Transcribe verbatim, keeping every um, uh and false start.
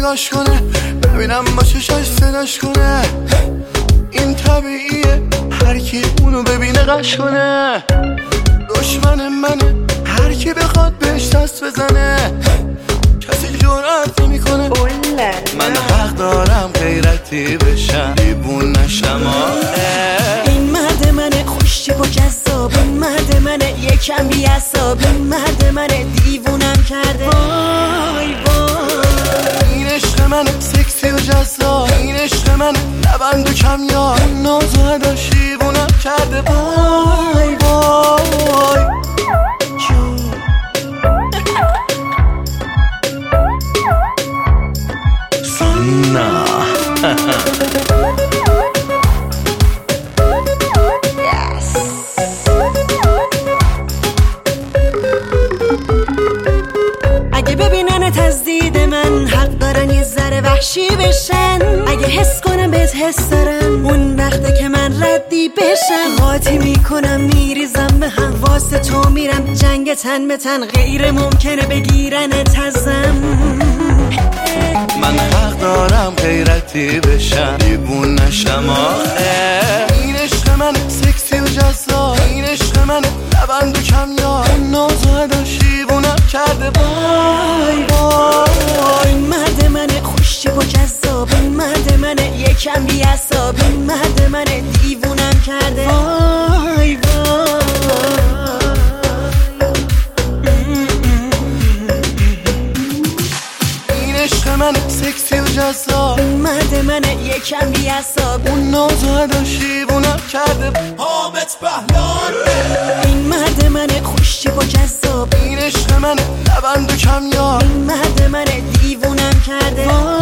نگاش کنه، ببینم با چشاش صداش کنه. این طبیعیه هر کی اونو ببینه قش کنه. دشمن منه هر کی بخواد بهش دست بزنه، کسی جرأت نمیکنه. من حق دارم غیرتی بشم، دیوون نشم. این مرد منه خوشتیپ و جذاب، این مرد منه یکم بی‌عصاب، این مرد منه دیوونم کرده. وای وای این عشق منه سکسی و جذاب، این عشق منه لبند و کمیاب، اون ناز و اداش دیوونم کرده. وای وای سانا اگه ببینن تزدید من حق دارن یه ذره وحشی بشن. اگه حس کنم بهت حس دارم اون وقته که من ردی بشم. قاطی میکنم میریزم به هم، واسه تو میرم جنگ تن به تن، غیر ممکنه بگیرن تزم. من حق دارم غیرتی بشم، دیوون نشم. این عشق منه سکسی و جذاب، این عشق منه لبند و کمیاب، اون ناز و اداش دیوونم کرده. وای وای این مرد منه خوشتیپ و جذاب، این مرد منه یکم بی‌عصاب، این مرد منه دیوونم کرده. وای وای این عشق منه سکسی و جذاب، این مرد منه یکم بی‌عصاب، اون ناز و اداش دیوونم کرده. حامد بهلان این مرد منه خوشتیپ و جذاب، این عشق منه لبند و کمیاب، این مرد منه دیوونم کرده.